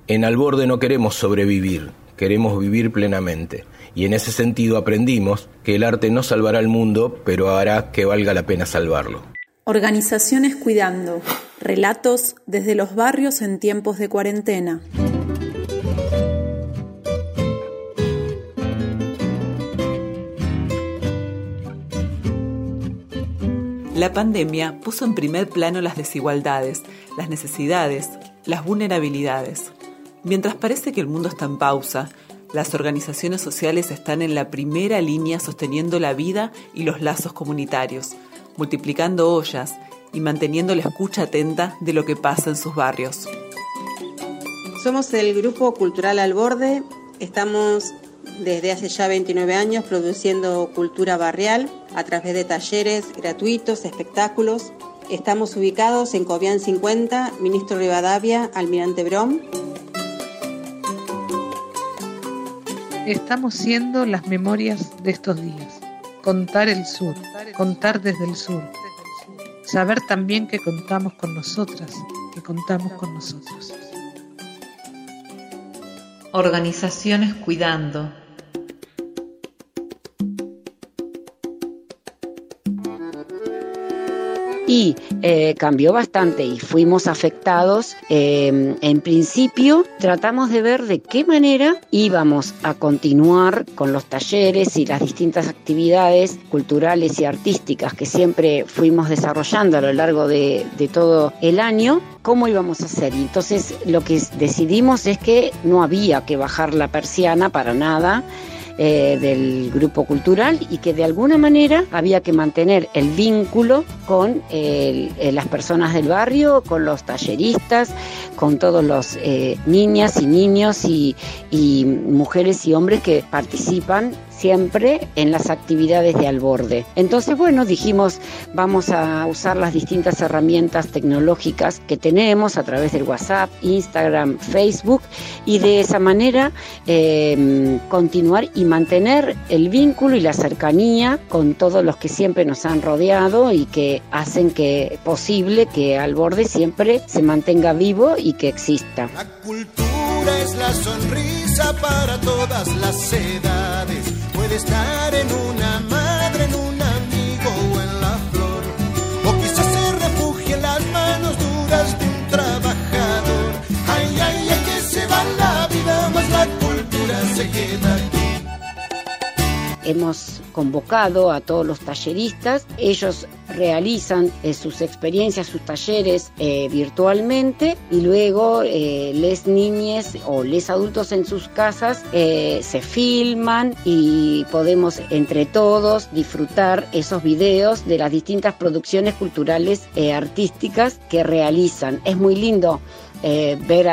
En Alborde no queremos sobrevivir, queremos vivir plenamente. Y en ese sentido aprendimos que el arte no salvará el mundo, pero hará que valga la pena salvarlo. Organizaciones Cuidando. Relatos desde los barrios en tiempos de cuarentena. La pandemia puso en primer plano las desigualdades, las necesidades, las vulnerabilidades. Mientras parece que el mundo está en pausa, las organizaciones sociales están en la primera línea sosteniendo la vida y los lazos comunitarios, multiplicando ollas y manteniendo la escucha atenta de lo que pasa en sus barrios. Somos el Grupo Cultural Alborde, estamos desde hace ya 29 años produciendo cultura barrial a través de talleres gratuitos, espectáculos. Estamos ubicados en Cobián 50, Ministro Rivadavia, Almirante Brown. Estamos siendo las memorias de estos días. Contar el sur, contar desde el sur. Saber también que contamos con nosotras, que contamos con nosotros. Organizaciones Cuidando. Y cambió bastante y fuimos afectados. En principio tratamos de ver de qué manera íbamos a continuar con los talleres y las distintas actividades culturales y artísticas que siempre fuimos desarrollando a lo largo de todo el año, cómo íbamos a hacer. Y entonces lo que decidimos es que no había que bajar la persiana para nada del grupo cultural y que de alguna manera había que mantener el vínculo con las personas del barrio, con los talleristas, con todos los niñas y niños y mujeres y hombres que participan siempre en las actividades de Alborde. Entonces, bueno, dijimos, vamos a usar las distintas herramientas tecnológicas que tenemos a través del WhatsApp, Instagram, Facebook, y de esa manera continuar y mantener el vínculo y la cercanía con todos los que siempre nos han rodeado y que hacen que posible que Alborde siempre se mantenga vivo y que exista. La cultura es la sonrisa para todas las edades. Puede estar en una madre, en un amigo o en la flor. O quizás se refugie en las manos duras de un trabajador. Ay, ay, ay, que se va la vida, más la cultura se queda aquí. Hemos convocado a todos los talleristas, ellos realizan sus experiencias, sus talleres virtualmente y luego les niñes o les adultos en sus casas se filman y podemos entre todos disfrutar esos videos de las distintas producciones culturales artísticas que realizan. Es muy lindo ver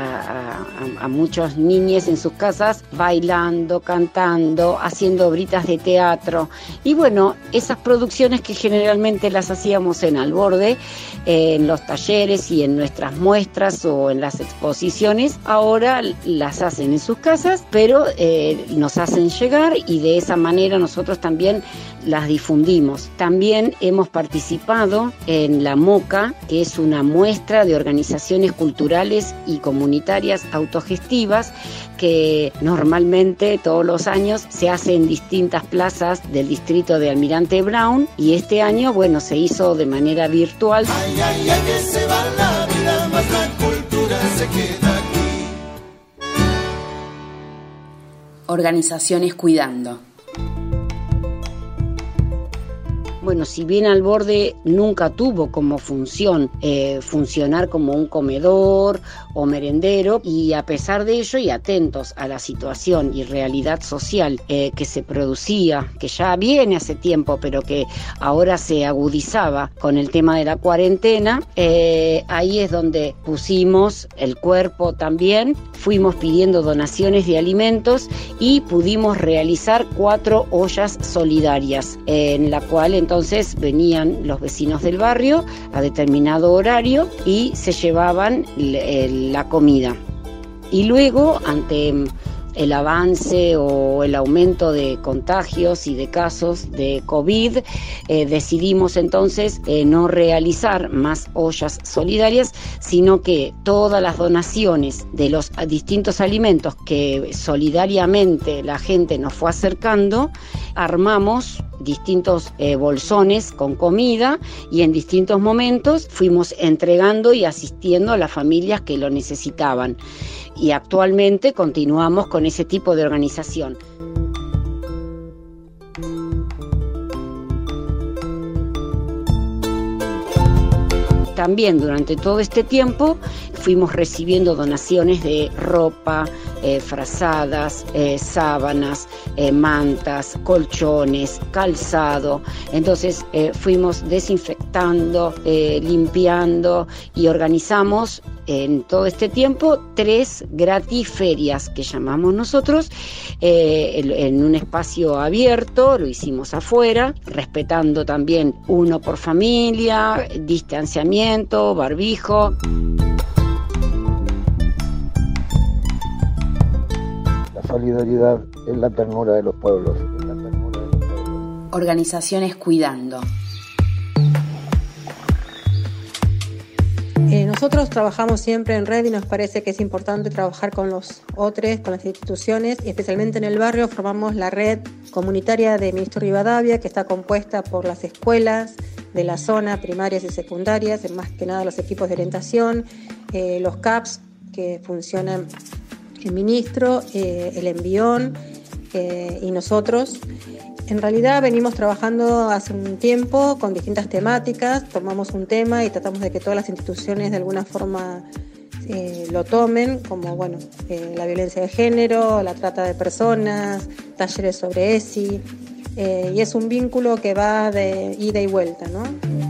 a muchos niños en sus casas bailando, cantando, haciendo obritas de teatro. Y bueno, esas producciones que generalmente las hacíamos en Alborde, en los talleres y en nuestras muestras o en las exposiciones, ahora las hacen en sus casas, pero nos hacen llegar y de esa manera nosotros también las difundimos. También hemos participado en la MOCA, que es una muestra de organizaciones culturales y comunitarias autogestivas que normalmente todos los años se hace en distintas plazas del distrito de Almirante Brown y este año, bueno, se hizo de manera virtual. Ay, ay, ay, que se va la vida, más la cultura se queda aquí. Organizaciones Cuidando. Bueno, si bien Alborde nunca tuvo como función funcionar como un comedor o merendero, y a pesar de ello y atentos a la situación y realidad social que se producía, que ya viene hace tiempo, pero que ahora se agudizaba con el tema de la cuarentena, ahí es donde pusimos el cuerpo también, fuimos pidiendo donaciones de alimentos y pudimos realizar 4 ollas solidarias, en la cual entonces venían los vecinos del barrio a determinado horario y se llevaban la comida. Y luego, ante el avance o el aumento de contagios y de casos de COVID, decidimos entonces no realizar más ollas solidarias, sino que todas las donaciones de los distintos alimentos que solidariamente la gente nos fue acercando, armamos distintos bolsones con comida y en distintos momentos fuimos entregando y asistiendo a las familias que lo necesitaban. Y actualmente continuamos con ese tipo de organización. También durante todo este tiempo fuimos recibiendo donaciones de ropa, frazadas, sábanas, mantas, colchones, calzado. Entonces fuimos desinfectando, limpiando y organizamos en todo este tiempo 3 gratiferias que llamamos nosotros, en un espacio abierto, lo hicimos afuera, respetando también 1 por familia, distanciamiento, barbijo. La solidaridad es la ternura de los pueblos. Organizaciones cuidando. Nosotros trabajamos siempre en red y nos parece que es importante trabajar con los otros, con las instituciones, y especialmente en el barrio formamos la red comunitaria de Ministro Rivadavia, que está compuesta por las escuelas de la zona, primarias y secundarias, más que nada los equipos de orientación, los CAPS que funcionan en Ministro, el Envión y nosotros. En realidad venimos trabajando hace un tiempo con distintas temáticas, tomamos un tema y tratamos de que todas las instituciones de alguna forma lo tomen, como la violencia de género, la trata de personas, talleres sobre ESI, y es un vínculo que va de ida y vuelta, ¿no?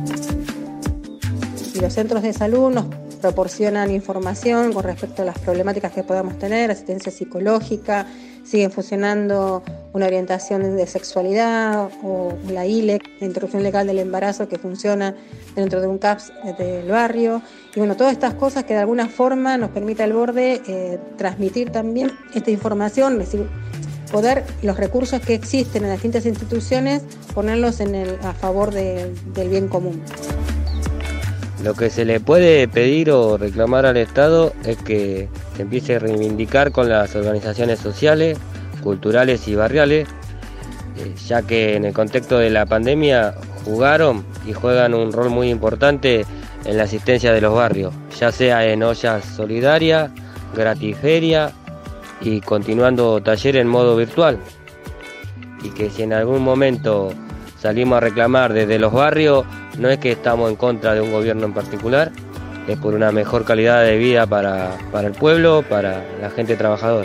Y los centros de salud nos proporcionan información con respecto a las problemáticas que podamos tener, asistencia psicológica, siguen funcionando una orientación de sexualidad o la ILEC, la interrupción legal del embarazo, que funciona dentro de un CAPS del barrio. Y todas estas cosas que de alguna forma nos permite al borde transmitir también esta información, es decir, poder los recursos que existen en las distintas instituciones, ponerlos a favor del bien común. Lo que se le puede pedir o reclamar al Estado es que se empiece a reivindicar con las organizaciones sociales, culturales y barriales, ya que en el contexto de la pandemia jugaron y juegan un rol muy importante en la asistencia de los barrios, ya sea en ollas solidarias, gratiferia y continuando taller en modo virtual. Y que si en algún momento salimos a reclamar desde los barrios, no es que estamos en contra de un gobierno en particular, es por una mejor calidad de vida para el pueblo, para la gente trabajadora.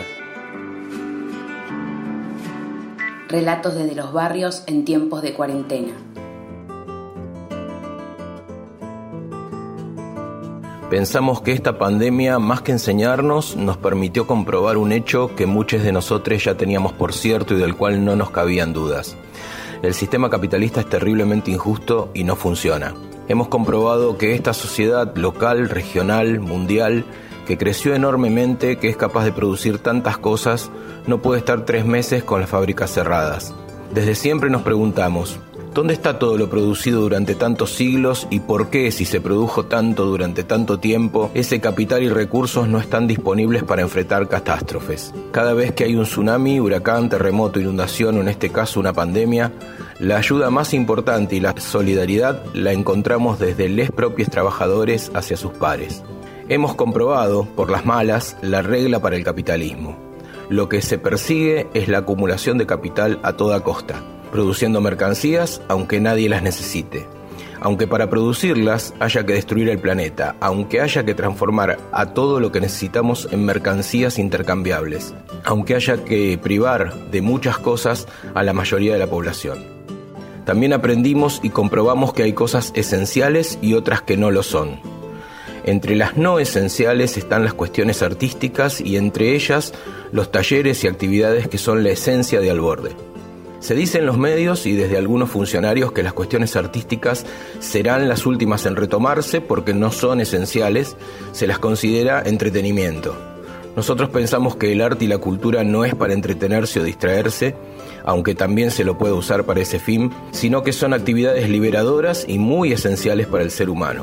Relatos desde los barrios en tiempos de cuarentena. Pensamos que esta pandemia, más que enseñarnos, nos permitió comprobar un hecho que muchos de nosotros ya teníamos por cierto y del cual no nos cabían dudas. El sistema capitalista es terriblemente injusto y no funciona. Hemos comprobado que esta sociedad local, regional, mundial, que creció enormemente, que es capaz de producir tantas cosas, no puede estar 3 meses con las fábricas cerradas. Desde siempre nos preguntamos, ¿dónde está todo lo producido durante tantos siglos y por qué, si se produjo tanto durante tanto tiempo, ese capital y recursos no están disponibles para enfrentar catástrofes? Cada vez que hay un tsunami, huracán, terremoto, inundación o en este caso una pandemia, la ayuda más importante y la solidaridad la encontramos desde los propios trabajadores hacia sus pares. Hemos comprobado, por las malas, la regla para el capitalismo. Lo que se persigue es la acumulación de capital a toda costa, produciendo mercancías aunque nadie las necesite, aunque para producirlas haya que destruir el planeta, aunque haya que transformar a todo lo que necesitamos en mercancías intercambiables, aunque haya que privar de muchas cosas a la mayoría de la población. También aprendimos y comprobamos que hay cosas esenciales y otras que no lo son. Entre las no esenciales están las cuestiones artísticas y entre ellas los talleres y actividades que son la esencia de Alborde. Se dice en los medios y desde algunos funcionarios que las cuestiones artísticas serán las últimas en retomarse porque no son esenciales, se las considera entretenimiento. Nosotros pensamos que el arte y la cultura no es para entretenerse o distraerse, aunque también se lo puede usar para ese fin, sino que son actividades liberadoras y muy esenciales para el ser humano.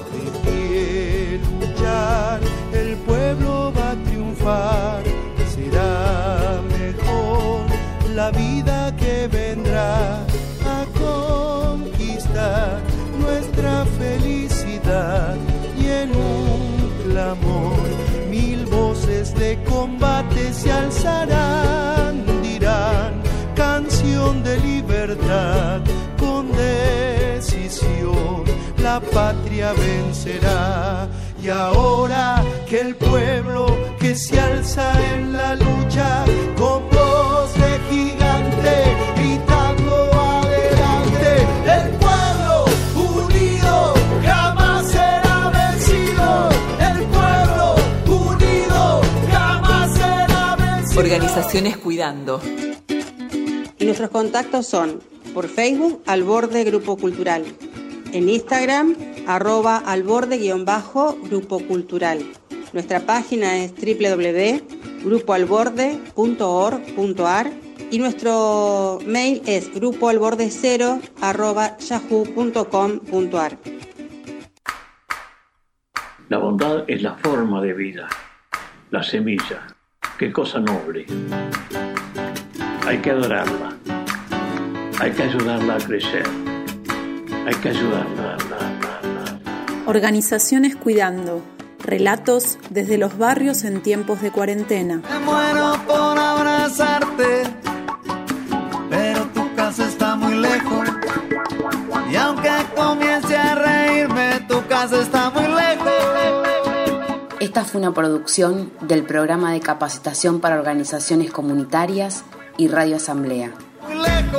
El pueblo va a triunfar, será mejor la vida que vendrá a conquistar nuestra felicidad, y en un clamor 1000 voces de combate se alzarán, dirán canción de libertad, con decisión la patria vencerá. Y ahora que el pueblo que se alza en la lucha, con voz de gigante, gritando adelante, el pueblo unido jamás será vencido, el pueblo unido jamás será vencido. Organizaciones Cuidando. Y nuestros contactos son por Facebook, Alborde Grupo Cultural, en Instagram, @alborde_grupo cultural. Nuestra página es www.grupoalborde.org.ar y nuestro mail es grupoalborde0@yahoo.com.ar. La bondad es la forma de vida, la semilla. Qué cosa noble. Hay que adorarla, hay que ayudarla a crecer, hay que ayudarla. Organizaciones Cuidando. Relatos desde los barrios en tiempos de cuarentena. Me muero por abrazarte, pero tu casa está muy lejos. Y aunque comience a reírme, tu casa está muy lejos. Esta fue una producción del Programa de Capacitación para Organizaciones Comunitarias y Radio Asamblea. Muy lejos.